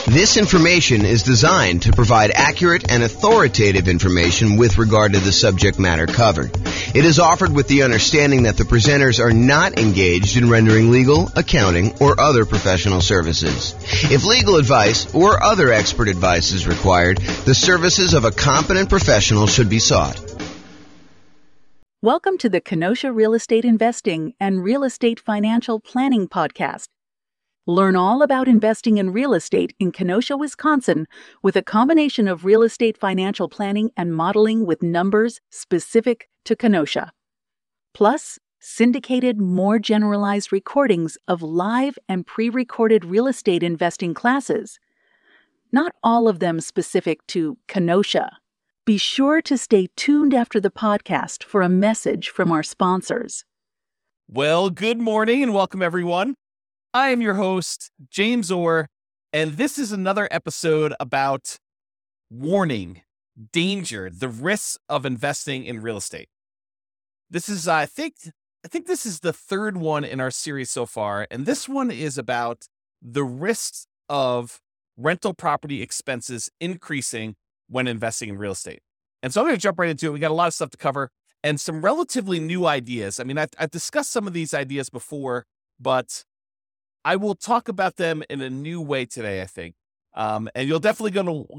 This information is designed to provide accurate and authoritative information with regard to the subject matter covered. It is offered with the understanding that the presenters are not engaged in rendering legal, accounting, or other professional services. If legal advice or other expert advice is required, the services of a competent professional should be sought. Welcome to the Kenosha Real Estate Investing and Real Estate Financial Planning Podcast. Learn all about investing in real estate in Kenosha, Wisconsin, with a combination of real estate financial planning and modeling with numbers specific to Kenosha. Plus, syndicated, more generalized recordings of live and pre-recorded real estate investing classes. Not all of them specific to Kenosha. Be sure to stay tuned after the podcast for a message from our sponsors. Well, good morning and welcome, everyone. I am your host, James Orr, and this is another episode about warning, danger, the risks of investing in real estate. This is, I think this is the third one in our series so far, and this one is about the risks of rental property expenses increasing when investing in real estate. And so I'm going to jump right into it. We got a lot of stuff to cover and some relatively new ideas. I mean, I've discussed some of these ideas before, but I will talk about them in a new way today, I think. And you're definitely going to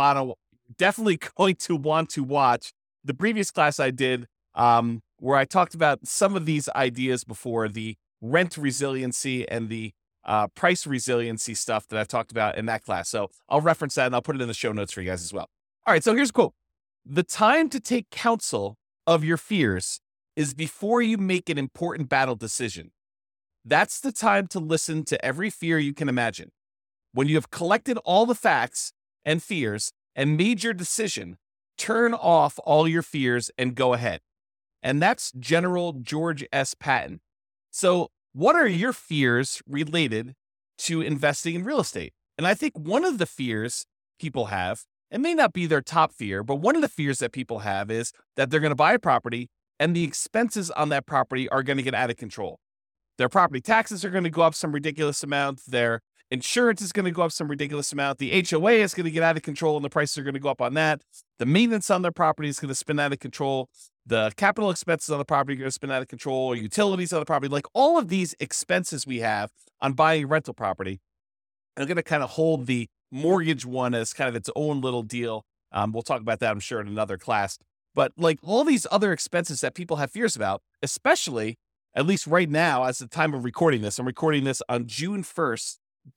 want to watch the previous class I did, where I talked about some of these ideas before, the rent resiliency and the price resiliency stuff that I've talked about in that class. So I'll reference that and I'll put it in the show notes for you guys as well. All right, so here's a quote. "The time to take counsel of your fears is before you make an important battle decision. That's the time to listen to every fear you can imagine. When you have collected all the facts and fears and made your decision, turn off all your fears and go ahead." And that's General George S. Patton. So what are your fears related to investing in real estate? And I think one of the fears people have, it may not be their top fear, but one of the fears that people have is that they're going to buy a property and the expenses on that property are going to get out of control. Their property taxes are going to go up some ridiculous amount. Their insurance is going to go up some ridiculous amount. The HOA is going to get out of control and the prices are going to go up on that. The maintenance on their property is going to spin out of control. The capital expenses on the property are going to spin out of control. Utilities on the property, like all of these expenses we have on buying a rental property, are going to kind of hold the mortgage one as kind of its own little deal. We'll talk about that, I'm sure, in another class. But like all these other expenses that people have fears about, especially at least right now, as the time of recording this, I'm recording this on June 1st,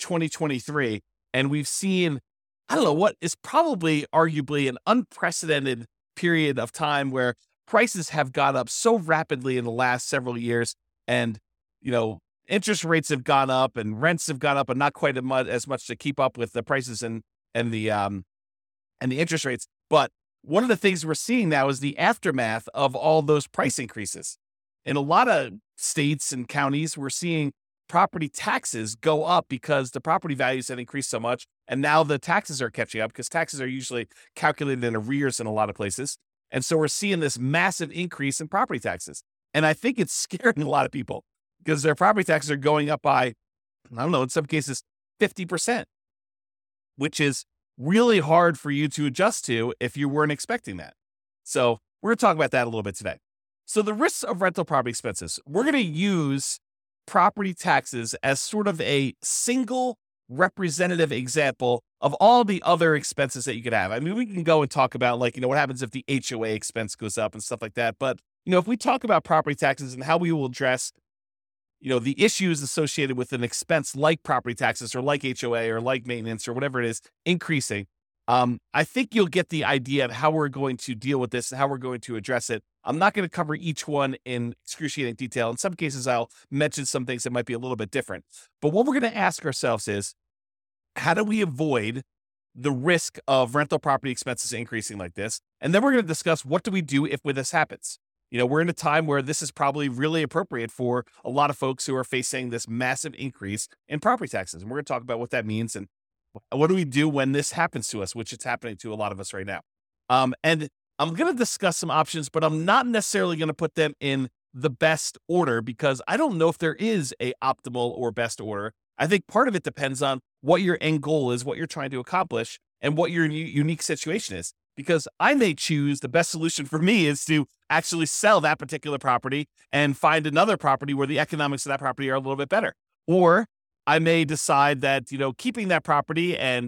2023, and we've seen, I don't know, what is probably arguably an unprecedented period of time where prices have gone up so rapidly in the last several years, and, you know, interest rates have gone up and rents have gone up, and not quite as much to keep up with the prices and the interest rates. But one of the things we're seeing now is the aftermath of all those price increases. In a lot of states and counties, we're seeing property taxes go up because the property values have increased so much. And now the taxes are catching up because taxes are usually calculated in arrears in a lot of places. And so we're seeing this massive increase in property taxes. And I think it's scaring a lot of people because their property taxes are going up by, I don't know, in some cases, 50%, which is really hard for you to adjust to if you weren't expecting that. So we're going to talk about that a little bit today. So the risks of rental property expenses, we're going to use property taxes as sort of a single representative example of all the other expenses that you could have. I mean, we can go and talk about like, what happens if the HOA expense goes up and stuff like that. But, if we talk about property taxes and how we will address, the issues associated with an expense like property taxes or like HOA or like maintenance or whatever it is increasing, I think you'll get the idea of how we're going to deal with this and how we're going to address it. I'm not going to cover each one in excruciating detail. In some cases, I'll mention some things that might be a little bit different. But what we're going to ask ourselves is, how do we avoid the risk of rental property expenses increasing like this? And then we're going to discuss, what do we do if this happens? We're in a time where this is probably really appropriate for a lot of folks who are facing this massive increase in property taxes. And we're going to talk about what that means and what do we do when this happens to us, which it's happening to a lot of us right now. And I'm going to discuss some options, but I'm not necessarily going to put them in the best order because I don't know if there is a optimal or best order. I think part of it depends on what your end goal is, what you're trying to accomplish, and what your unique situation is. Because I may choose the best solution for me is to actually sell that particular property and find another property where the economics of that property are a little bit better. Or I may decide that, keeping that property and,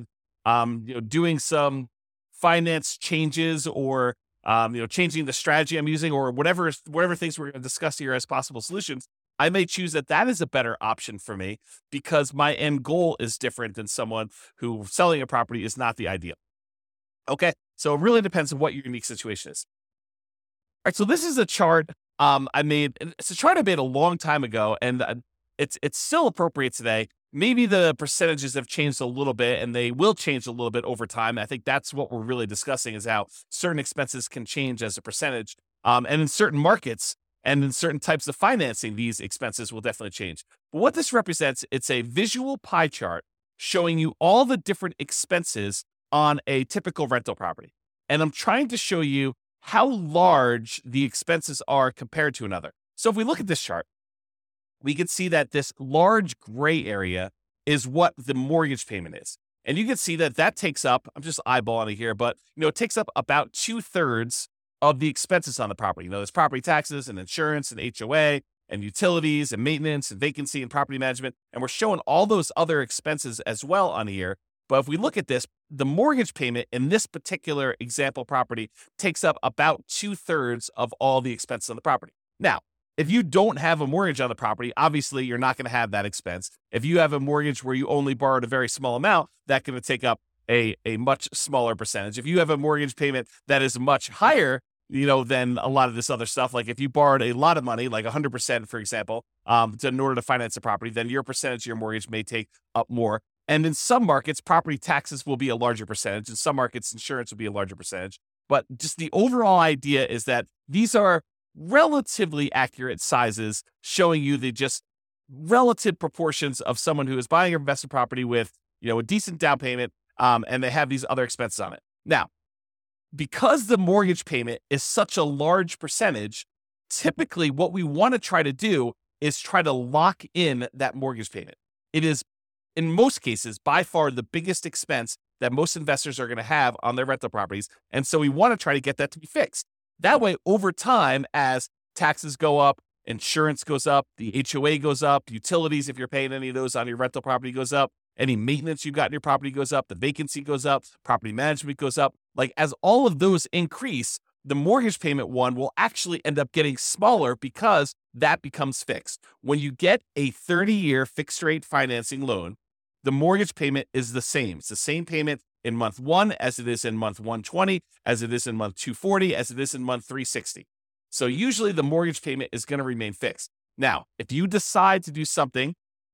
doing some finance changes or, changing the strategy I'm using or whatever things we're going to discuss here as possible solutions, I may choose that is a better option for me because my end goal is different than someone who selling a property is not the ideal. Okay. So it really depends on what your unique situation is. All right. So this is a chart I made. It's a chart I made a long time ago, and it's still appropriate today. Maybe the percentages have changed a little bit, and they will change a little bit over time. I think that's what we're really discussing is how certain expenses can change as a percentage. And in certain markets and in certain types of financing, these expenses will definitely change. But what this represents, it's a visual pie chart showing you all the different expenses on a typical rental property. And I'm trying to show you how large the expenses are compared to another. So if we look at this chart, we can see that this large gray area is what the mortgage payment is. And you can see that takes up, I'm just eyeballing it here, but it takes up about 2/3 of the expenses on the property. There's property taxes and insurance and HOA and utilities and maintenance and vacancy and property management. And we're showing all those other expenses as well on here. But if we look at this, the mortgage payment in this particular example property takes up about 2/3 of all the expenses on the property. Now, if you don't have a mortgage on the property, obviously you're not going to have that expense. If you have a mortgage where you only borrowed a very small amount, that's going to take up a much smaller percentage. If you have a mortgage payment that is much higher, than a lot of this other stuff, like if you borrowed a lot of money, like 100%, for example, in order to finance a property, then your percentage of your mortgage may take up more. And in some markets, property taxes will be a larger percentage. In some markets, insurance will be a larger percentage. But just the overall idea is that these are relatively accurate sizes showing you the just relative proportions of someone who is buying an investment property with, a decent down payment, and they have these other expenses on it. Now, because the mortgage payment is such a large percentage, typically what we want to try to do is try to lock in that mortgage payment. It is, in most cases, by far the biggest expense that most investors are going to have on their rental properties. And so we want to try to get that to be fixed. That way, over time, as taxes go up, insurance goes up, the HOA goes up, utilities, if you're paying any of those on your rental property, goes up, any maintenance you've got in your property goes up, the vacancy goes up, property management goes up. Like as all of those increase, the mortgage payment one will actually end up getting smaller because that becomes fixed. When you get a 30-year fixed rate financing loan, the mortgage payment is the same. It's the same payment in month 1 as it is in month 120, as it is in month 240, as it is in month 360. So usually the mortgage payment is going to remain fixed. Now, if you decide to do something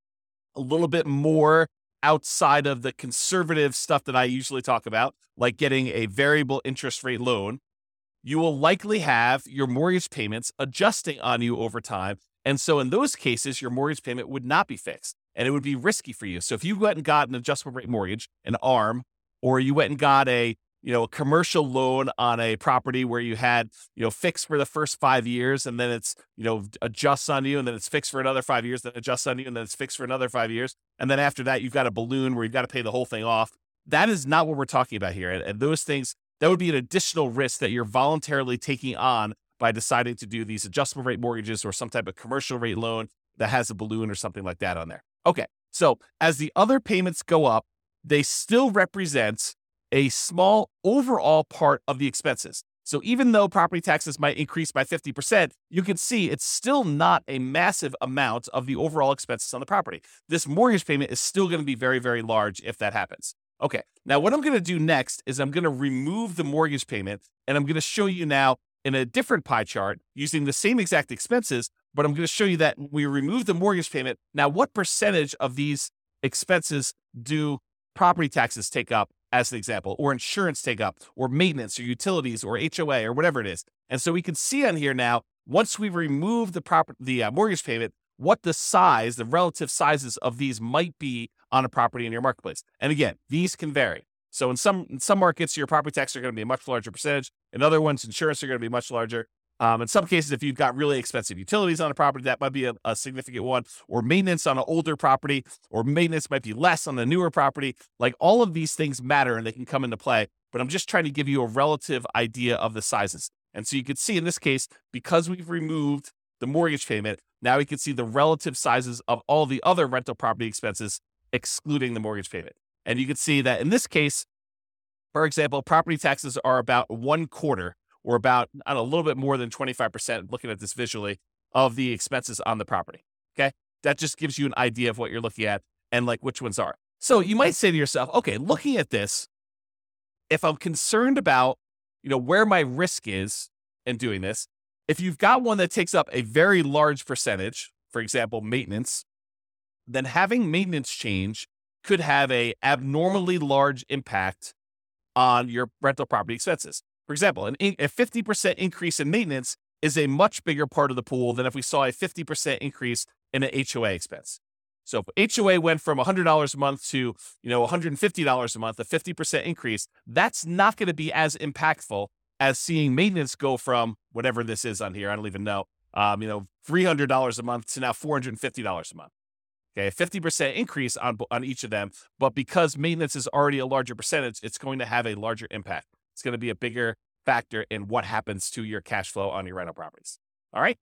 a little bit more outside of the conservative stuff that I usually talk about, like getting a variable interest rate loan, you will likely have your mortgage payments adjusting on you over time. And so in those cases, your mortgage payment would not be fixed and it would be risky for you. So if you went and got an adjustable rate mortgage, an ARM, or you went and got a commercial loan on a property where you had, fixed for the first 5 years and then it's, adjusts on you and then it's fixed for another 5 years, then adjusts on you and then it's fixed for another 5 years. And then after that, you've got a balloon where you've got to pay the whole thing off. That is not what we're talking about here. And those things, that would be an additional risk that you're voluntarily taking on by deciding to do these adjustable rate mortgages or some type of commercial rate loan that has a balloon or something like that on there. Okay. So as the other payments go up, they still represent a small overall part of the expenses. So even though property taxes might increase by 50%, you can see it's still not a massive amount of the overall expenses on the property. This mortgage payment is still going to be very, very large if that happens. Okay, now what I'm going to do next is I'm going to remove the mortgage payment, and I'm going to show you now in a different pie chart using the same exact expenses, but I'm going to show you that when we remove the mortgage payment, now what percentage of these expenses do property taxes take up, as an example, or insurance take up, or maintenance, or utilities, or HOA, or whatever it is. And so we can see on here now, once we remove the mortgage payment, what the relative sizes of these might be on a property in your marketplace. And again, these can vary. So in some markets, your property taxes are going to be a much larger percentage. In other ones, insurance are going to be much larger. In some cases, if you've got really expensive utilities on a property, that might be a significant one, or maintenance on an older property, or maintenance might be less on a newer property. Like all of these things matter and they can come into play, but I'm just trying to give you a relative idea of the sizes. And so you can see in this case, because we've removed the mortgage payment, now we can see the relative sizes of all the other rental property expenses, excluding the mortgage payment. And you can see that in this case, for example, property taxes are about 1/4 or about a little bit more than 25%, looking at this visually, of the expenses on the property. Okay. That just gives you an idea of what you're looking at and like which ones are. So you might say to yourself, okay, looking at this, if I'm concerned about, where my risk is in doing this, if you've got one that takes up a very large percentage, for example, maintenance, then having maintenance change could have a abnormally large impact on your rental property expenses. For example, a 50% increase in maintenance is a much bigger part of the pool than if we saw a 50% increase in an HOA expense. So if HOA went from $100 a month to, $150 a month, a 50% increase, that's not going to be as impactful as seeing maintenance go from whatever this is on here. I don't even know, $300 a month to now $450 a month. Okay, a 50% increase on each of them, but because maintenance is already a larger percentage, it's going to have a larger impact. It's going to be a bigger factor in what happens to your cash flow on your rental properties. All right.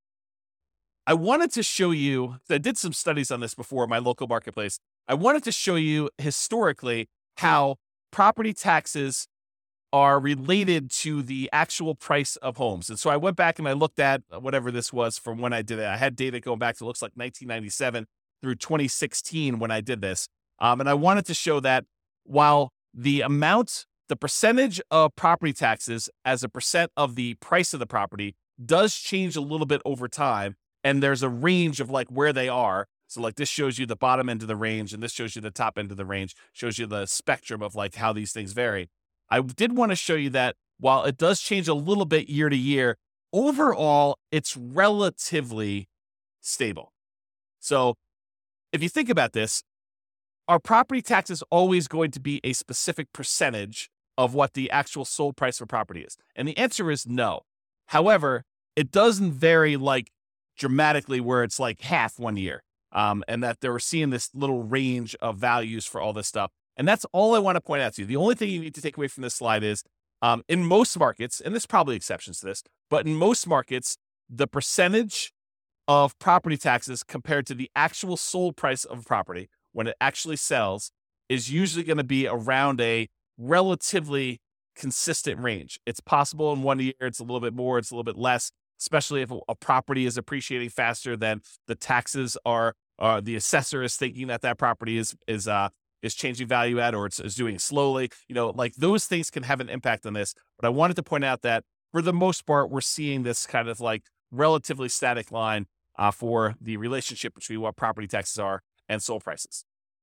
I wanted to show you, I did some studies on this before in my local marketplace. I wanted to show you historically how property taxes are related to the actual price of homes. And so I went back and I looked at whatever this was from when I did it. I had data going back to, looks like 1997 through 2016 when I did this. And I wanted to show that while the percentage of property taxes as a percent of the price of the property does change a little bit over time, and there's a range of like where they are. So like this shows you the bottom end of the range, and this shows you the top end of the range, shows you the spectrum of like how these things vary. I did want to show you that while it does change a little bit year to year, overall, it's relatively stable. So if you think about this, are property taxes always going to be a specific percentage of what the actual sold price of property is? And the answer is no. However, it doesn't vary like dramatically where it's like half one year, and that they were seeing this little range of values for all this stuff. And that's all I want to point out to you. The only thing you need to take away from this slide is in most markets, and there's probably exceptions to this, but in most markets, the percentage of property taxes compared to the actual sold price of a property when it actually sells is usually going to be around a relatively consistent range. It's possible in one year, it's a little bit more, it's a little bit less, especially if a property is appreciating faster than the taxes are, the assessor is thinking that property is changing value at, or is doing slowly. Like those things can have an impact on this. But I wanted to point out that for the most part, we're seeing this kind of like relatively static line for the relationship between what property taxes are and sold prices.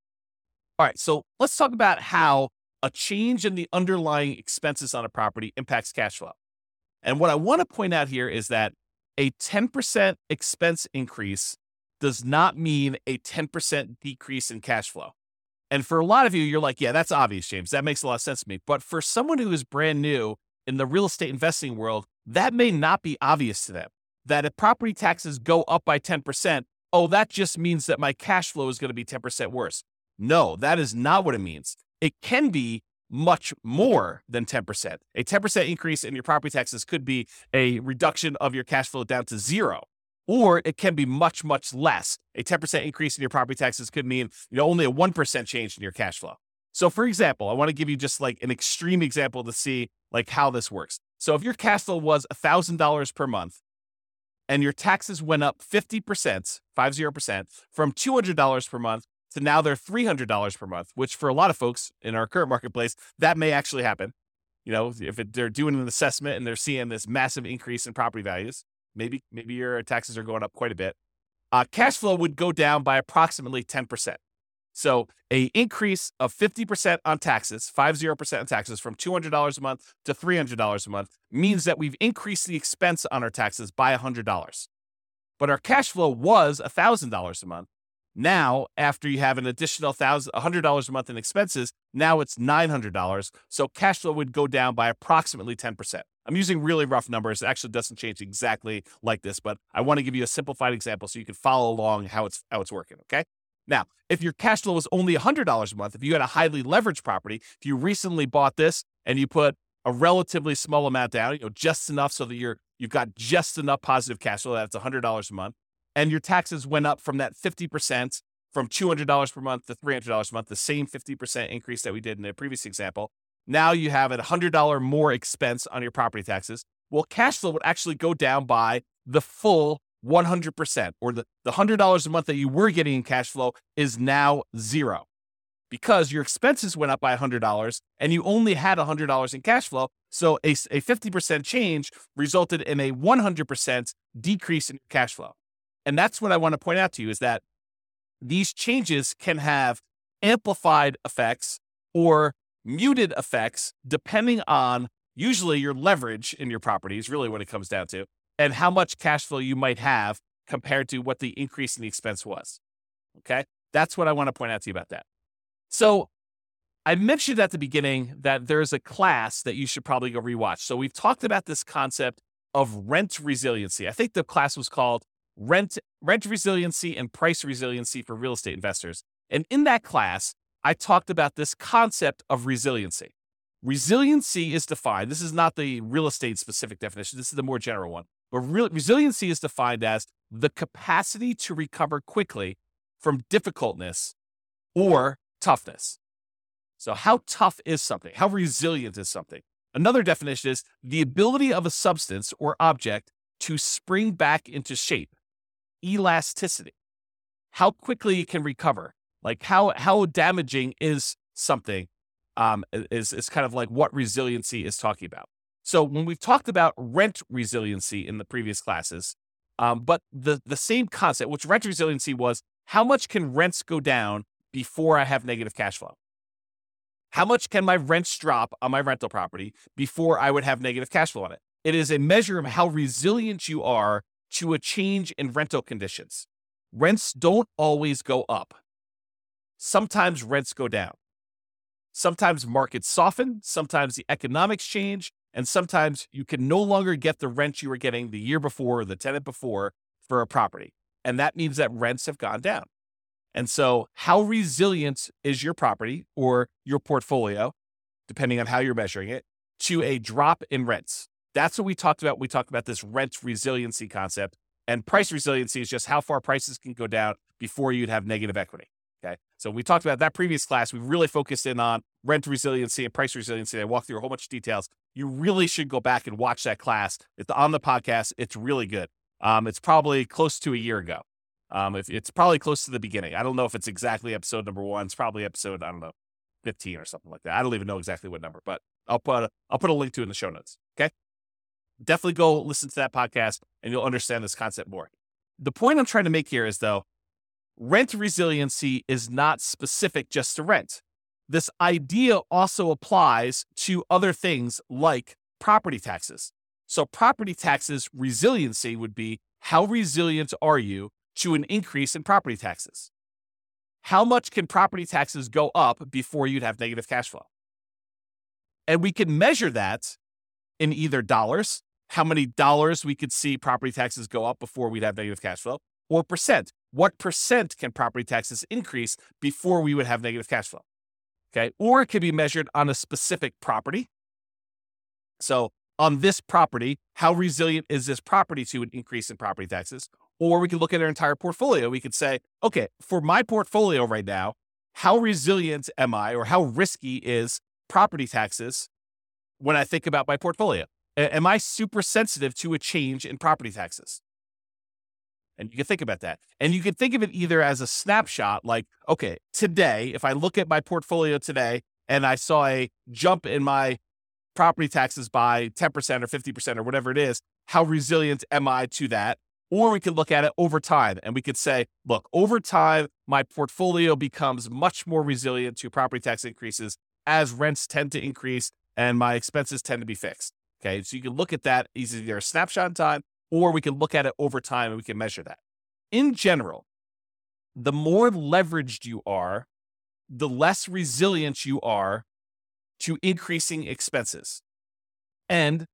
All right, so let's talk about how a change in the underlying expenses on a property impacts cash flow. And what I want to point out here is that a 10% expense increase does not mean a 10% decrease in cash flow. And for a lot of you, you're like, yeah, that's obvious, James. That makes a lot of sense to me. But for someone who is brand new in the real estate investing world, that may not be obvious to them. That if property taxes go up by 10%, oh, that just means that my cash flow is going to be 10% worse. No, that is not what it means. It can be much more than 10%. A 10% increase in your property taxes could be a reduction of your cash flow down to zero, or it can be much, much less. A 10% increase in your property taxes could mean only a 1% change in your cash flow. So for example, I want to give you just like an extreme example to see like how this works. So if your cash flow was $1,000 per month and your taxes went up 50%, 50%, from $200 per month to now they're $300 per month, which for a lot of folks in our current marketplace, that may actually happen. If they're doing an assessment and they're seeing this massive increase in property values, maybe your taxes are going up quite a bit. Cash flow would go down by approximately 10%. So a increase of 50% on taxes, 50% on taxes from $200 a month to $300 a month means that we've increased the expense on our taxes by $100. But our cash flow was $1,000 a month. Now, after you have an additional $100 a month in expenses, now it's $900. So cash flow would go down by approximately 10%. I'm using really rough numbers. It actually doesn't change exactly like this, but I want to give you a simplified example so you can follow along how it's working, okay? Now, if your cash flow was only $100 a month, if you had a highly leveraged property, if you recently bought this and you put a relatively small amount down, just enough so that you've got just enough positive cash flow, that's $100 a month, and your taxes went up from that 50%, from $200 per month to $300 a month, the same 50% increase that we did in the previous example. Now you have a $100 more expense on your property taxes. Well, cash flow would actually go down by the full 100%, or the $100 a month that you were getting in cash flow is now zero because your expenses went up by $100 and you only had $100 in cash flow. So a 50% change resulted in a 100% decrease in cash flow. And that's what I want to point out to you, is that these changes can have amplified effects or muted effects depending on usually your leverage in your property is really what it comes down to, and how much cash flow you might have compared to what the increase in the expense was. Okay? That's what I want to point out to you about that. So I mentioned at the beginning that there's a class that you should probably go rewatch. So we've talked about this concept of rent resiliency. I think the class was called Rent Resiliency and Price Resiliency for Real Estate Investors. And in that class, I talked about this concept of resiliency. Resiliency is defined, this is not the real estate specific definition, this is the more general one. But resiliency is defined as the capacity to recover quickly from difficultness or toughness. So how tough is something? How resilient is something? Another definition is the ability of a substance or object to spring back into shape. Elasticity. How quickly it can recover. Like how damaging is something is kind of like what resiliency is talking about. So when we've talked about rent resiliency in the previous classes, but the same concept, which rent resiliency was, how much can rents go down before I have negative cash flow? How much can my rents drop on my rental property before I would have negative cash flow on it? It is a measure of how resilient you are to a change in rental conditions. Rents don't always go up. Sometimes rents go down. Sometimes markets soften, sometimes the economics change, and sometimes you can no longer get the rent you were getting the year before or the tenant before for a property. And that means that rents have gone down. And so how resilient is your property or your portfolio, depending on how you're measuring it, to a drop in rents? That's what we talked about. We talked about this rent resiliency concept, and price resiliency is just how far prices can go down before you'd have negative equity. Okay. So we talked about that previous class. We really focused in on rent resiliency and price resiliency. I walked through a whole bunch of details. You really should go back and watch that class. It's on the podcast. It's really good. It's probably close to a year ago. If it's probably close to the beginning. I don't know if it's exactly episode number 1. It's probably episode, 15 or something like that. I don't even know exactly what number, but I'll put a link to it in the show notes. Okay. Definitely go listen to that podcast and you'll understand this concept more. The point I'm trying to make here is, though, rent resiliency is not specific just to rent. This idea also applies to other things like property taxes. So property taxes resiliency would be, how resilient are you to an increase in property taxes? How much can property taxes go up before you'd have negative cash flow? And we can measure that in either dollars, how many dollars we could see property taxes go up before we'd have negative cash flow, or percent. What percent can property taxes increase before we would have negative cash flow? Okay. Or it could be measured on a specific property. So on this property, how resilient is this property to an increase in property taxes? Or we could look at our entire portfolio. We could say, okay, for my portfolio right now, how resilient am I, or how risky is property taxes when I think about my portfolio? Am I super sensitive to a change in property taxes? And you can think about that. And you can think of it either as a snapshot, like, okay, today, if I look at my portfolio today and I saw a jump in my property taxes by 10% or 50% or whatever it is, how resilient am I to that? Or we could look at it over time and we could say, look, over time, my portfolio becomes much more resilient to property tax increases as rents tend to increase and my expenses tend to be fixed. Okay, so you can look at that as either a snapshot in time, or we can look at it over time and we can measure that. In general, the more leveraged you are, the less resilient you are to increasing expenses. And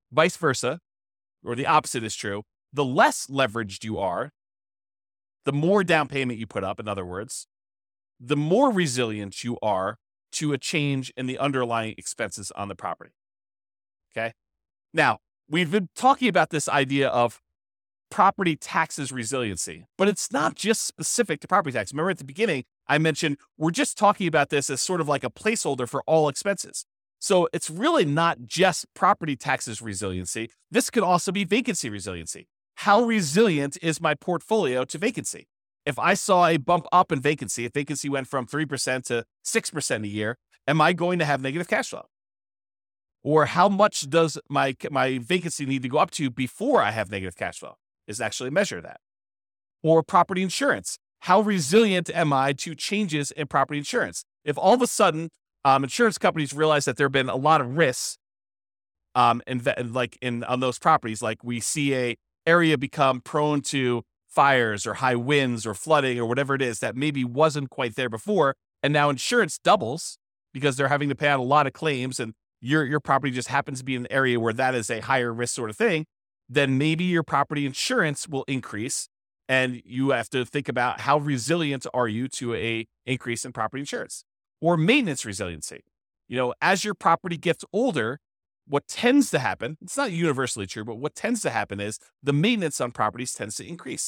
Vice versa, or the opposite is true. The less leveraged you are, the more down payment you put up, in other words, the more resilient you are to a change in the underlying expenses on the property. Okay? Now, we've been talking about this idea of property taxes resiliency, but it's not just specific to property tax. Remember at the beginning, I mentioned we're just talking about this as sort of like a placeholder for all expenses. So it's really not just property taxes resiliency. This could also be vacancy resiliency. How resilient is my portfolio to vacancy? If I saw a bump up in vacancy, if vacancy went from 3% to 6% a year, am I going to have negative cash flow? Or how much does my vacancy need to go up to before I have negative cash flow? Is actually measure that. Or property insurance. How resilient am I to changes in property insurance? If all of a sudden insurance companies realize that there have been a lot of risks on those properties, like we see a area become prone to fires or high winds or flooding or whatever it is that maybe wasn't quite there before, and now insurance doubles because they're having to pay out a lot of claims, and your property just happens to be in an area where that is a higher risk sort of thing, then maybe your property insurance will increase, and you have to think about how resilient are you to a increase in property insurance. Or maintenance resiliency. As your property gets older, what tends to happen, it's not universally true, but what tends to happen is the maintenance on properties tends to increase.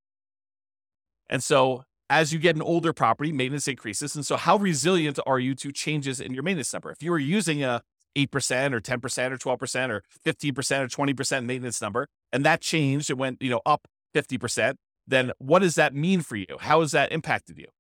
And so as you get an older property, maintenance increases. And so how resilient are you to changes in your maintenance number? If you were using a 8% or 10% or 12% or 15% or 20% maintenance number, and that changed, it went, up 50%, then what does that mean for you? How has that impacted you?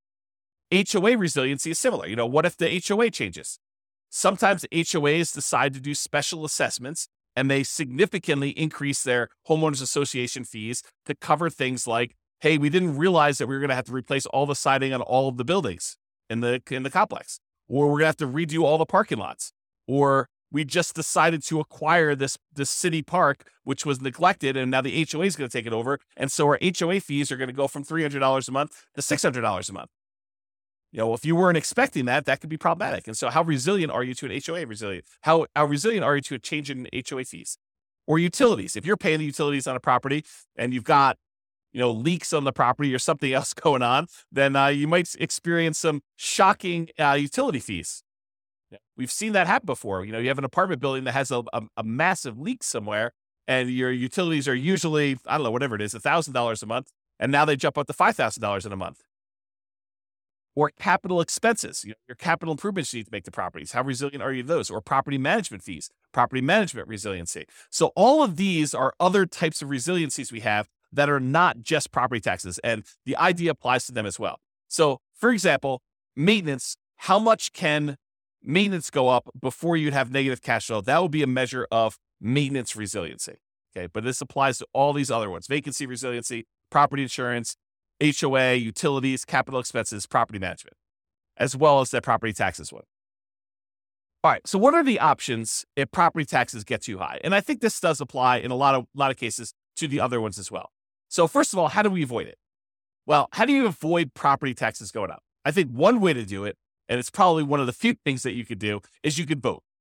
HOA resiliency is similar. What if the HOA changes? Sometimes HOAs decide to do special assessments, and they significantly increase their homeowners association fees to cover things like, hey, we didn't realize that we were going to have to replace all the siding on all of the buildings in the complex, or we're going to have to redo all the parking lots, or we just decided to acquire this city park, which was neglected, and now the HOA is going to take it over, and so our HOA fees are going to go from $300 a month to $600 a month. If you weren't expecting that could be problematic. And so how resilient are you to an HOA resilient? How resilient are you to a change in HOA fees? Or utilities. If you're paying the utilities on a property and you've got, leaks on the property or something else going on, then you might experience some shocking utility fees. We've seen that happen before. You have an apartment building that has a massive leak somewhere, and your utilities are usually, I don't know, whatever it is, $1,000 a month, and now they jump up to $5,000 in a month. Or capital expenses, your capital improvements you need to make to properties. How resilient are you to those? Or property management fees, property management resiliency. So all of these are other types of resiliencies we have that are not just property taxes, and the idea applies to them as well. So, for example, maintenance, how much can maintenance go up before you'd have negative cash flow? That would be a measure of maintenance resiliency. Okay, but this applies to all these other ones: vacancy resiliency, property insurance, HOA, utilities, capital expenses, property management, as well as that property taxes one. All right, so what are the options if property taxes get too high? And I think this does apply in a lot of cases to the other ones as well. So first of all, how do we avoid it? Well, how do you avoid property taxes going up? I think one way to do it, and it's probably one of the few things that you could do, is you could vote.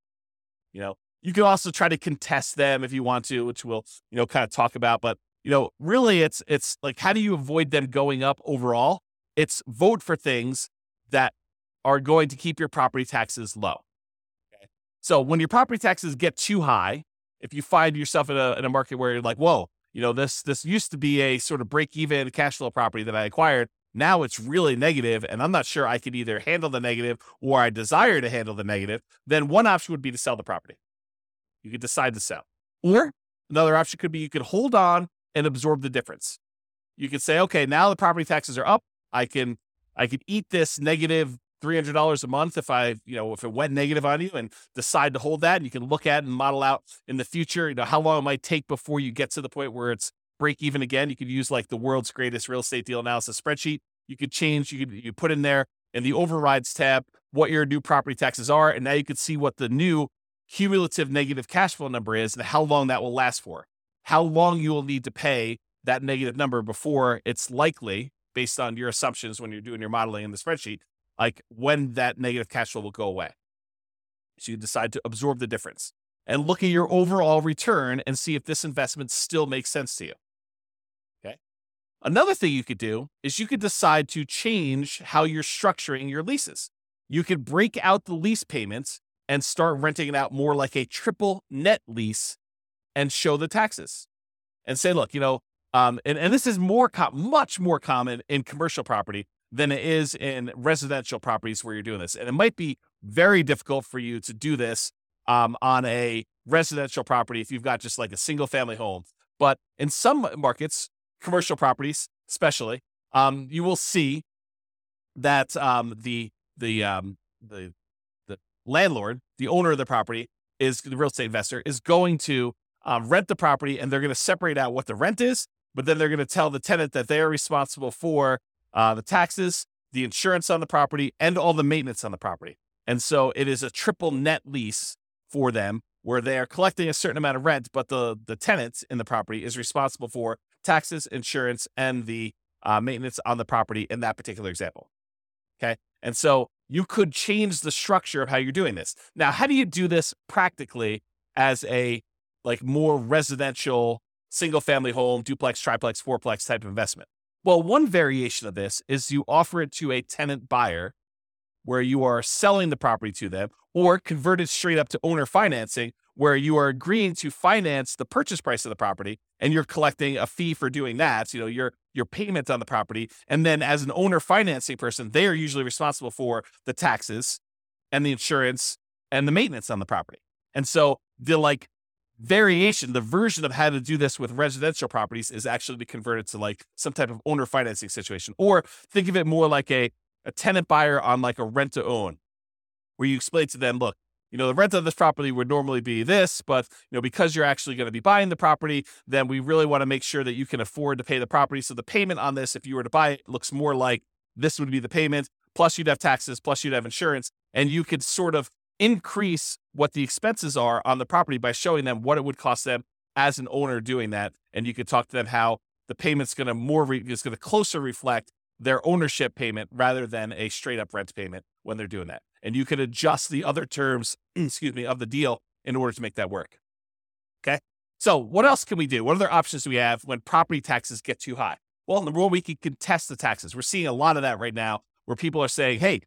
You can also try to contest them if you want to, which we'll, kind of talk about, but really it's like, how do you avoid them going up overall? It's vote for things that are going to keep your property taxes low. Okay? So when your property taxes get too high, if you find yourself in a market where you're like, whoa, this used to be a sort of break-even cash flow property that I acquired. Now it's really negative, and I'm not sure I can either handle the negative or I desire to handle the negative, then one option would be to sell the property. You could decide to sell. Or another option could be you could hold on and absorb the difference. You could say, okay, now the property taxes are up. I can eat this negative $300 a month if if it went negative on you, and decide to hold that. And you can look at and model out in the future, how long it might take before you get to the point where it's break even again. You could use like the world's greatest real estate deal analysis spreadsheet. You could change, you put in there in the overrides tab what your new property taxes are. And now you could see what the new cumulative negative cash flow number is and how long that will last for. How long you will need to pay that negative number before it's likely, based on your assumptions when you're doing your modeling in the spreadsheet, like when that negative cash flow will go away. So you decide to absorb the difference. and look at your overall return and see if this investment still makes sense to you. Okay. Another thing you could do is you could decide to change how you're structuring your leases. You could break out the lease payments and start renting it out more like a triple net lease and show the taxes and say, look, and this is much more common in commercial property than it is in residential properties where you're doing this. And it might be very difficult for you to do this on a residential property if you've got just like a single family home. But in some markets, commercial properties especially, you will see that the landlord, the owner of the property, the real estate investor, is going to rent the property, and they're going to separate out what the rent is, but then they're going to tell the tenant that they are responsible for the taxes, the insurance on the property, and all the maintenance on the property. And so it is a triple net lease for them where they are collecting a certain amount of rent, but the tenant in the property is responsible for taxes, insurance, and the maintenance on the property in that particular example. Okay. And so you could change the structure of how you're doing this. Now, how do you do this practically as a more residential single family home, duplex, triplex, fourplex type of investment? Well, one variation of this is you offer it to a tenant buyer where you are selling the property to them, or convert it straight up to owner financing where you are agreeing to finance the purchase price of the property and you're collecting a fee for doing that. So, your payment on the property. And then as an owner financing person, they are usually responsible for the taxes and the insurance and the maintenance on the property. And so the the version of how to do this with residential properties is actually to convert it to some type of owner financing situation. Or think of it more like a tenant buyer on a rent to own, where you explain to them, look, the rent of this property would normally be this, but because you're actually going to be buying the property, then we really want to make sure that you can afford to pay the property. So the payment on this, if you were to buy it, looks more like this would be the payment, plus you'd have taxes, plus you'd have insurance, and you could sort of increase what the expenses are on the property by showing them what it would cost them as an owner doing that. And you could talk to them how the payment's going to closer reflect their ownership payment rather than a straight up rent payment when they're doing that. And you could adjust the other terms, of the deal in order to make that work. Okay. So what else can we do? What other options do we have when property taxes get too high? Well, number one, we can contest the taxes. We're seeing a lot of that right now where people are saying, hey,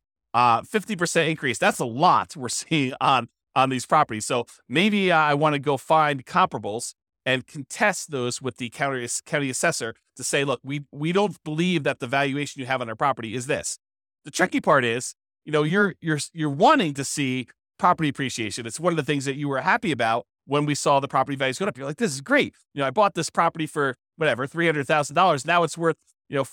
50% increase. That's a lot we're seeing on these properties. So maybe I want to go find comparables and contest those with the county assessor to say, look, we don't believe that the valuation you have on our property is this. The tricky part is, you're wanting to see property appreciation. It's one of the things that you were happy about when we saw the property values go up. You're like, this is great. I bought this property for whatever, $300,000. Now it's worth,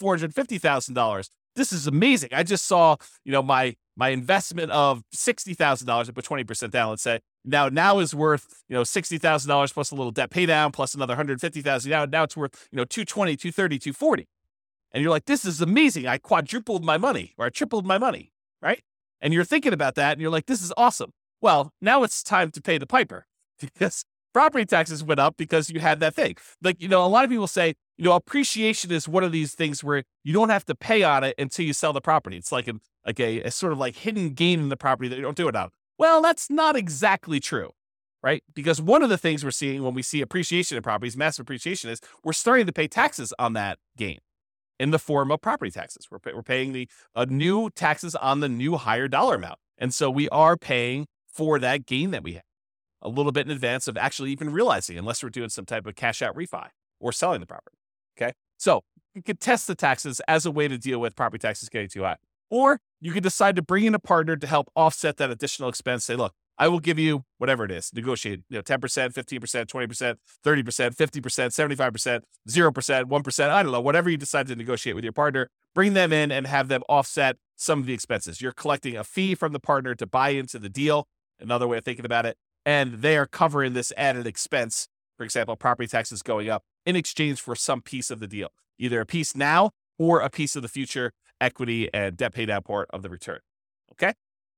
$450,000. This is amazing. I just saw, my investment of $60,000, I put 20% down, let's say, now is worth, $60,000 plus a little debt pay down plus another $150,000. Now it's worth, $220, $230, $240. And you're like, this is amazing. I quadrupled my money, or I tripled my money, right? And you're thinking about that and you're like, this is awesome. Well, now it's time to pay the piper because property taxes went up because you had that thing. A lot of people say, appreciation is one of these things where you don't have to pay on it until you sell the property. It's like a sort of hidden gain in the property that you don't do it on. Well, that's not exactly true, right? Because one of the things we're seeing when we see appreciation in properties, massive appreciation, is we're starting to pay taxes on that gain in the form of property taxes. We're paying the new taxes on the new higher dollar amount. And so we are paying for that gain that we have a little bit in advance of actually even realizing, unless we're doing some type of cash out refi or selling the property. Okay. So you could test the taxes as a way to deal with property taxes getting too high. Or you could decide to bring in a partner to help offset that additional expense. Say, look, I will give you whatever it is, negotiate, 10%, 15%, 20%, 30%, 50%, 75%, 0%, 1%. I don't know, whatever you decide to negotiate with your partner, bring them in and have them offset some of the expenses. You're collecting a fee from the partner to buy into the deal. Another way of thinking about it. And they are covering this added expense, for example, property taxes going up in exchange for some piece of the deal, either a piece now or a piece of the future equity and debt pay down part of the return. Okay.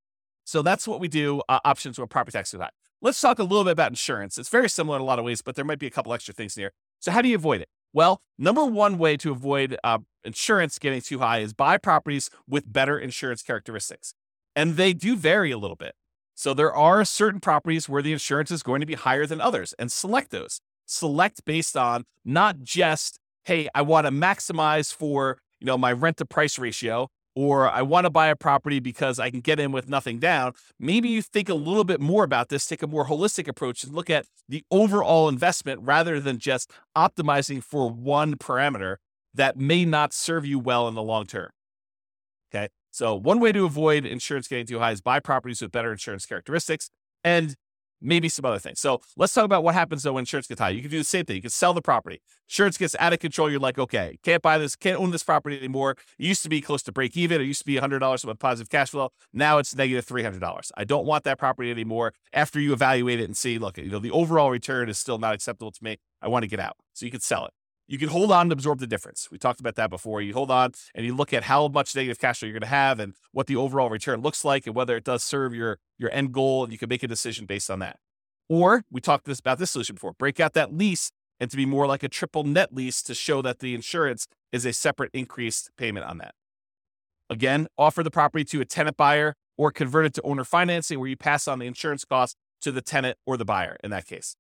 So that's what we do, options when property taxes are high. Let's talk a little bit about insurance. It's very similar in a lot of ways, but there might be a couple extra things in here. So how do you avoid it? Well, number one way to avoid insurance getting too high is buy properties with better insurance characteristics. And they do vary a little bit. So there are certain properties where the insurance is going to be higher than others, and select those. Select based on not just, hey, I want to maximize for, my rent to price ratio, or I want to buy a property because I can get in with nothing down. Maybe you think a little bit more about this, take a more holistic approach and look at the overall investment rather than just optimizing for one parameter that may not serve you well in the long term. Okay. So one way to avoid insurance getting too high is buy properties with better insurance characteristics and maybe some other things. So let's talk about what happens though when insurance gets high. You can do the same thing. You can sell the property. Insurance gets out of control. You're like, okay, can't buy this, can't own this property anymore. It used to be close to break even. It used to be $100 of positive cash flow. Now it's negative $300. I don't want that property anymore. After you evaluate it and see, look, the overall return is still not acceptable to me. I want to get out. So you can sell it. You can hold on and absorb the difference. We talked about that before. You hold on and you look at how much negative cash flow you're going to have and what the overall return looks like and whether it does serve your end goal, and you can make a decision based on that. Or we talked about this solution before. Break out that lease and to be more like a triple net lease to show that the insurance is a separate increased payment on that. Again, offer the property to a tenant buyer or convert it to owner financing where you pass on the insurance cost to the tenant or the buyer in that case.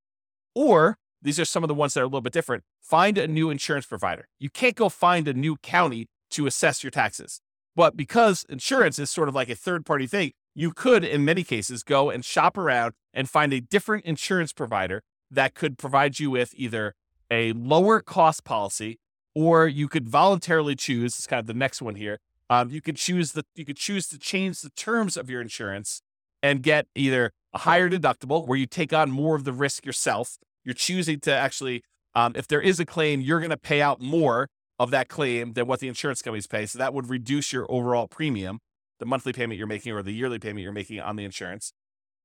Or these are some of the ones that are a little bit different. Find a new insurance provider. You can't go find a new county to assess your taxes. But because insurance is sort of like a third-party thing, you could, in many cases, go and shop around and find a different insurance provider that could provide you with either a lower cost policy, or you could voluntarily choose, it's kind of the next one here, you could choose to change the terms of your insurance and get either a higher deductible where you take on more of the risk yourself. You're choosing to actually, if there is a claim, you're going to pay out more of that claim than what the insurance companies pay. So that would reduce your overall premium, the monthly payment you're making or the yearly payment you're making on the insurance,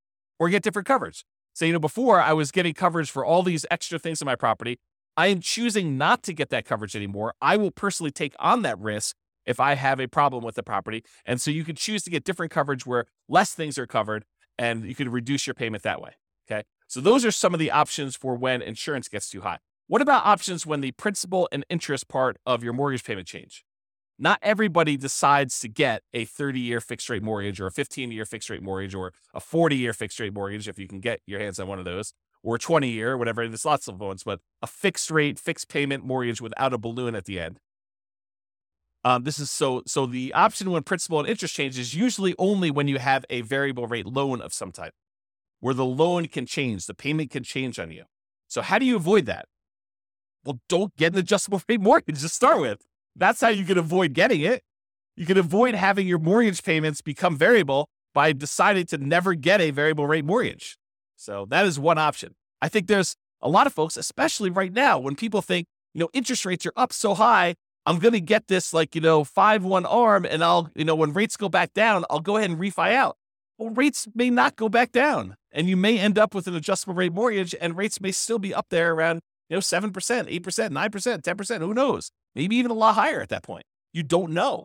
or get different coverage. So, before I was getting coverage for all these extra things in my property. I am choosing not to get that coverage anymore. I will personally take on that risk if I have a problem with the property. And so you can choose to get different coverage where less things are covered and you can reduce your payment that way. Okay. So those are some of the options for when insurance gets too high. What about options when the principal and interest part of your mortgage payment change? Not everybody decides to get a 30-year fixed rate mortgage or a 15-year fixed rate mortgage or a 40-year fixed rate mortgage, if you can get your hands on one of those, or a 20-year, whatever. There's lots of ones, but a fixed rate, fixed payment mortgage without a balloon at the end. This is so the option when principal and interest change is usually only when you have a variable rate loan of some type, where the loan can change, the payment can change on you. So how do you avoid that? Well, don't get an adjustable rate mortgage to start with. That's how you can avoid getting it. You can avoid having your mortgage payments become variable by deciding to never get a variable rate mortgage. So that is one option. I think there's a lot of folks, especially right now, when people think, interest rates are up so high, I'm going to get this 5-1 ARM and I'll, when rates go back down, I'll go ahead and refi out. Well, rates may not go back down and you may end up with an adjustable rate mortgage and rates may still be up there around 7%, 8%, 9%, 10%, who knows? Maybe even a lot higher at that point. You don't know.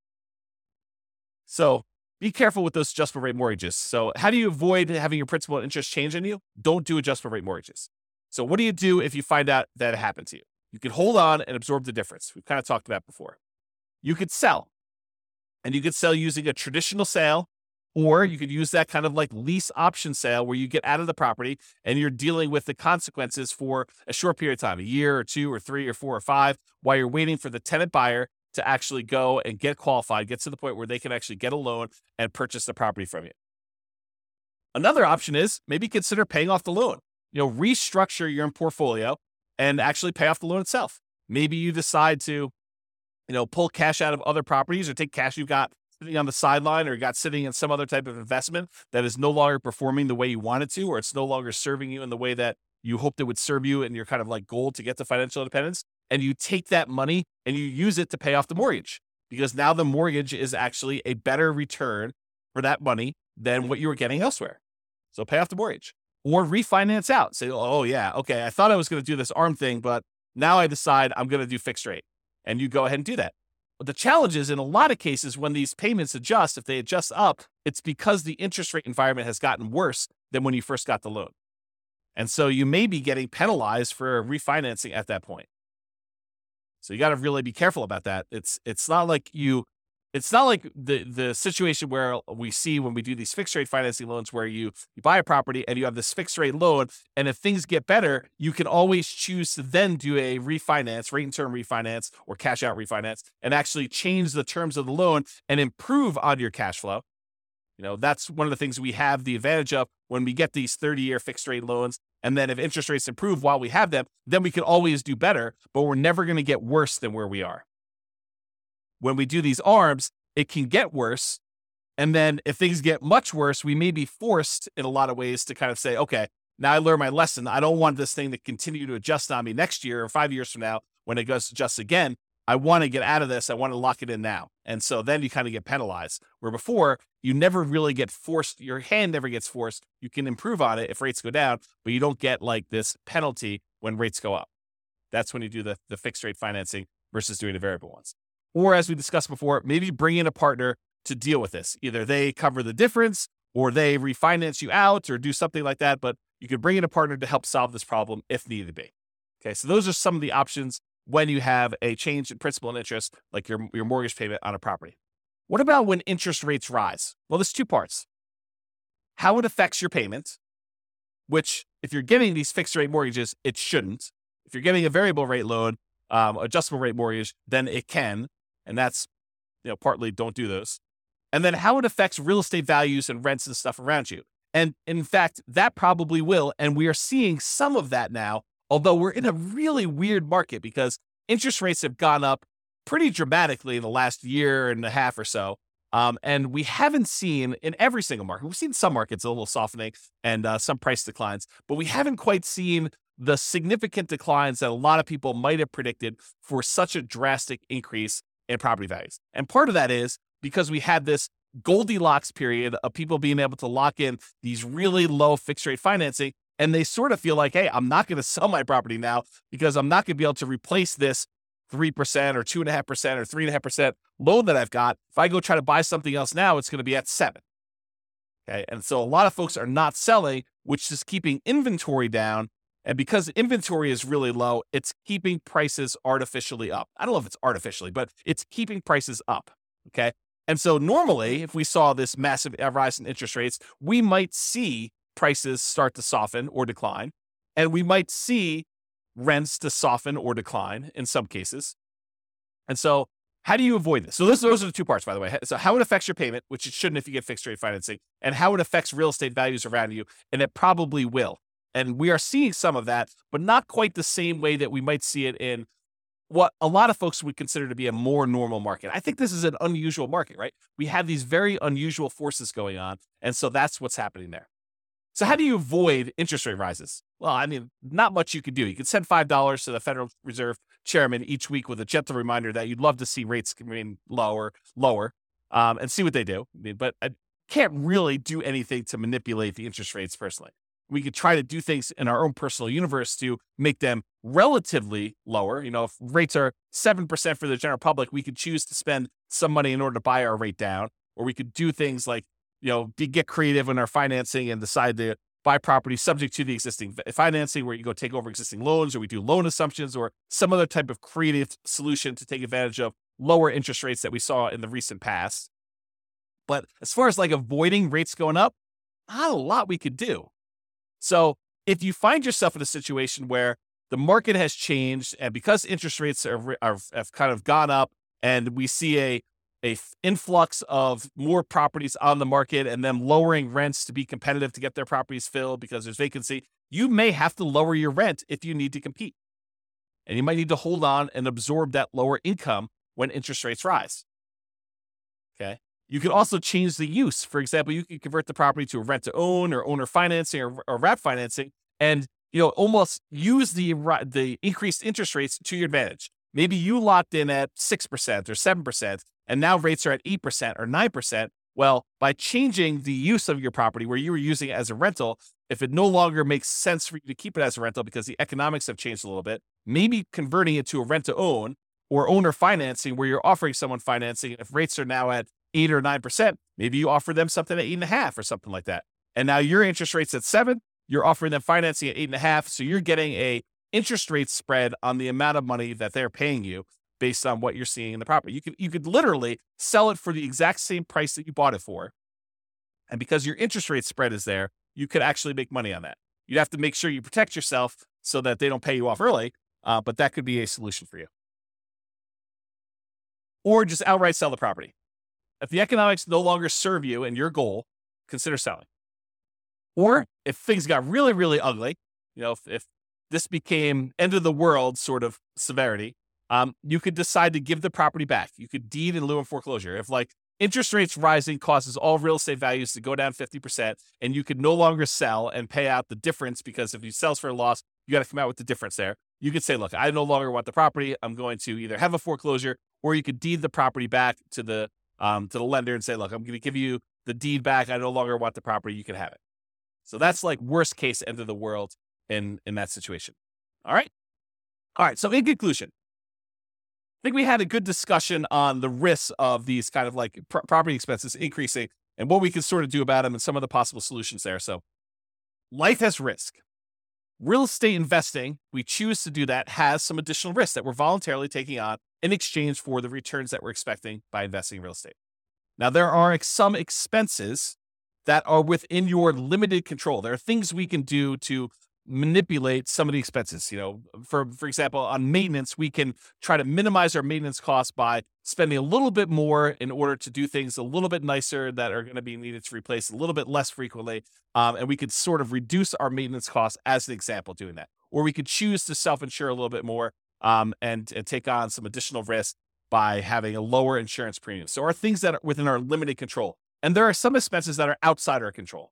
So be careful with those adjustable rate mortgages. So how do you avoid having your principal and interest change on you? Don't do adjustable rate mortgages. So what do you do if you find out that it happened to you? You can hold on and absorb the difference. We've kind of talked about before. You could sell. And you could sell using a traditional sale, or you could use that kind of like lease option sale where you get out of the property and you're dealing with the consequences for a short period of time, a year or 2 or 3 or 4 or 5, while you're waiting for the tenant buyer to actually go and get qualified, get to the point where they can actually get a loan and purchase the property from you. Another option is maybe consider paying off the loan. Restructure your portfolio and actually pay off the loan itself. Maybe you decide to, pull cash out of other properties or take cash you've got sitting on the sideline or got sitting in some other type of investment that is no longer performing the way you want it to, or it's no longer serving you in the way that you hoped it would serve you in your kind of like goal to get to financial independence. And you take that money and you use it to pay off the mortgage, because now the mortgage is actually a better return for that money than what you were getting elsewhere. So pay off the mortgage or refinance out. Say, oh yeah, okay, I thought I was going to do this ARM thing, but now I decide I'm going to do fixed rate. And you go ahead and do that. But the challenge is in a lot of cases when these payments adjust, if they adjust up, it's because the interest rate environment has gotten worse than when you first got the loan. And so you may be getting penalized for refinancing at that point. So you got to really be careful about that. It's not like you it's not like the situation where we see when we do these fixed rate financing loans where you buy a property and you have this fixed rate loan, and if things get better, you can always choose to then do a refinance, rate and term refinance or cash out refinance, and actually change the terms of the loan and improve on your cash flow. That's one of the things we have the advantage of when we get these 30-year fixed rate loans. And then if interest rates improve while we have them, then we can always do better, but we're never going to get worse than where we are. When we do these ARMs, it can get worse. And then if things get much worse, we may be forced in a lot of ways to kind of say, okay, now I learned my lesson. I don't want this thing to continue to adjust on me next year or 5 years from now when it goes to adjust again. I want to get out of this. I want to lock it in now. And so then you kind of get penalized, where before you never really get forced. Your hand never gets forced. You can improve on it if rates go down, but you don't get like this penalty when rates go up. That's when you do the fixed rate financing versus doing the variable ones. Or as we discussed before, maybe bring in a partner to deal with this. Either they cover the difference or they refinance you out or do something like that. But you could bring in a partner to help solve this problem if needed be. Okay, so those are some of the options when you have a change in principal and interest, like your mortgage payment on a property. What about when interest rates rise? Well, there's two parts. How it affects your payment, which if you're getting these fixed rate mortgages, it shouldn't. If you're getting a variable rate loan, adjustable rate mortgage, then it can. And that's, partly don't do those. And then how it affects real estate values and rents and stuff around you. And in fact, that probably will. And we are seeing some of that now, although we're in a really weird market because interest rates have gone up pretty dramatically in the last year and a half or so. And we haven't seen in every single market, we've seen some markets a little softening and some price declines, but we haven't quite seen the significant declines that a lot of people might have predicted for such a drastic increase in property values. And part of that is because we had this Goldilocks period of people being able to lock in these really low fixed rate financing. And they sort of feel like, hey, I'm not going to sell my property now because I'm not going to be able to replace this 3% or 2.5% or 3.5% loan that I've got. If I go try to buy something else now, it's going to be at 7. Okay. And so a lot of folks are not selling, which is keeping inventory down. And because inventory is really low, it's keeping prices artificially up. I don't know if it's artificially, but it's keeping prices up. Okay. And so normally, if we saw this massive rise in interest rates, we might see prices start to soften or decline, and we might see rents to soften or decline in some cases. And so how do you avoid this? So those are the two parts, by the way. So how it affects your payment, which it shouldn't if you get fixed rate financing, and how it affects real estate values around you, and it probably will. And we are seeing some of that, but not quite the same way that we might see it in what a lot of folks would consider to be a more normal market. I think this is an unusual market, right? We have these very unusual forces going on, and so that's what's happening there. So how do you avoid interest rate rises? Well, I mean, not much you could do. You could send $5 to the Federal Reserve chairman each week with a gentle reminder that you'd love to see rates remain lower, and see what they do. But I can't really do anything to manipulate the interest rates personally. We could try to do things in our own personal universe to make them relatively lower. If rates are 7% for the general public, we could choose to spend some money in order to buy our rate down, or we could do things like, get creative in our financing and decide to buy property subject to the existing financing, where you go take over existing loans, or we do loan assumptions, or some other type of creative solution to take advantage of lower interest rates that we saw in the recent past. But as far as like avoiding rates going up, not a lot we could do. So if you find yourself in a situation where the market has changed, and because interest rates have kind of gone up, and we see a influx of more properties on the market and them lowering rents to be competitive to get their properties filled because there's vacancy, you may have to lower your rent if you need to compete. And you might need to hold on and absorb that lower income when interest rates rise. Okay. You can also change the use. For example, you can convert the property to a rent to own or owner financing or wrap financing, and almost use the increased interest rates to your advantage. Maybe you locked in at 6% or 7%, and now rates are at 8% or 9%. Well, by changing the use of your property where you were using it as a rental, if it no longer makes sense for you to keep it as a rental because the economics have changed a little bit, maybe converting it to a rent to own or owner financing where you're offering someone financing. If rates are now at 8 or 9%, maybe you offer them something at 8.5 or something like that. And now your interest rate's at 7, you're offering them financing at 8.5. So you're getting a interest rate spread on the amount of money that they're paying you based on what you're seeing in the property. You could literally sell it for the exact same price that you bought it for. And because your interest rate spread is there, you could actually make money on that. You'd have to make sure you protect yourself so that they don't pay you off early, but that could be a solution for you. Or just outright sell the property. If the economics no longer serve you and your goal, consider selling. Or if things got really, really ugly, if this became end of the world sort of severity, you could decide to give the property back. You could deed in lieu of foreclosure. If interest rates rising causes all real estate values to go down 50%, and you could no longer sell and pay out the difference, because if you sell for a loss, you got to come out with the difference there. You could say, look, I no longer want the property. I'm going to either have a foreclosure, or you could deed the property back to the lender and say, look, I'm going to give you the deed back. I no longer want the property. You can have it. So that's worst case end of the world in that situation. All right. So in conclusion, I think we had a good discussion on the risks of these kind of property expenses increasing and what we can sort of do about them and some of the possible solutions there. So life has risk. Real estate investing, we choose to do that, has some additional risks that we're voluntarily taking on in exchange for the returns that we're expecting by investing in real estate. Now, there are some expenses that are within your limited control. There are things we can do to manipulate some of the expenses. For example, on maintenance, we can try to minimize our maintenance costs by spending a little bit more in order to do things a little bit nicer that are going to be needed to replace a little bit less frequently. And we could sort of reduce our maintenance costs as an example doing that. Or we could choose to self-insure a little bit more and take on some additional risk by having a lower insurance premium. So are things that are within our limited control. And there are some expenses that are outside our control.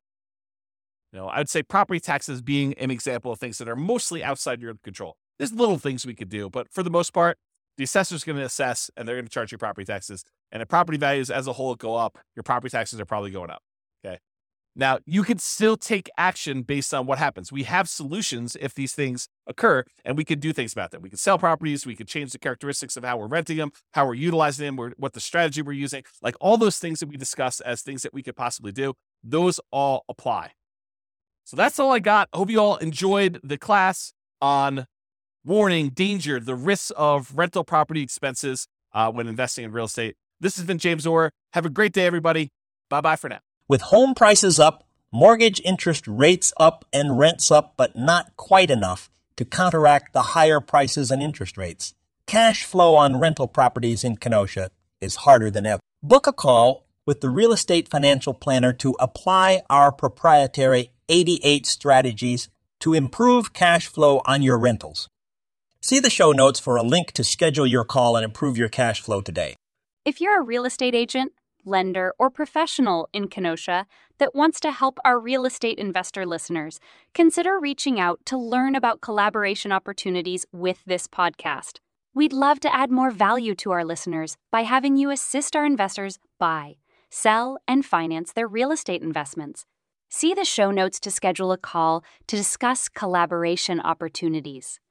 I'd say property taxes being an example of things that are mostly outside your control. There's little things we could do, but for the most part, the assessor's going to assess and they're going to charge you property taxes. And if property values as a whole go up, your property taxes are probably going up. Okay. Now, you can still take action based on what happens. We have solutions if these things occur, and we can do things about them. We can sell properties. We can change the characteristics of how we're renting them, how we're utilizing them, what the strategy we're using. All those things that we discuss as things that we could possibly do, those all apply. So that's all I got. I hope you all enjoyed the class on warning, danger, the risks of rental property expenses when investing in real estate. This has been James Orr. Have a great day, everybody. Bye-bye for now. With home prices up, mortgage interest rates up, and rents up, but not quite enough to counteract the higher prices and interest rates, cash flow on rental properties in Kenosha is harder than ever. Book a call with the Real Estate Financial Planner to apply our proprietary 88 strategies to improve cash flow on your rentals. See the show notes for a link to schedule your call and improve your cash flow today. If you're a real estate agent, lender, or professional in Kenosha that wants to help our real estate investor listeners, consider reaching out to learn about collaboration opportunities with this podcast. We'd love to add more value to our listeners by having you assist our investors buy, sell, and finance their real estate investments. See the show notes to schedule a call to discuss collaboration opportunities.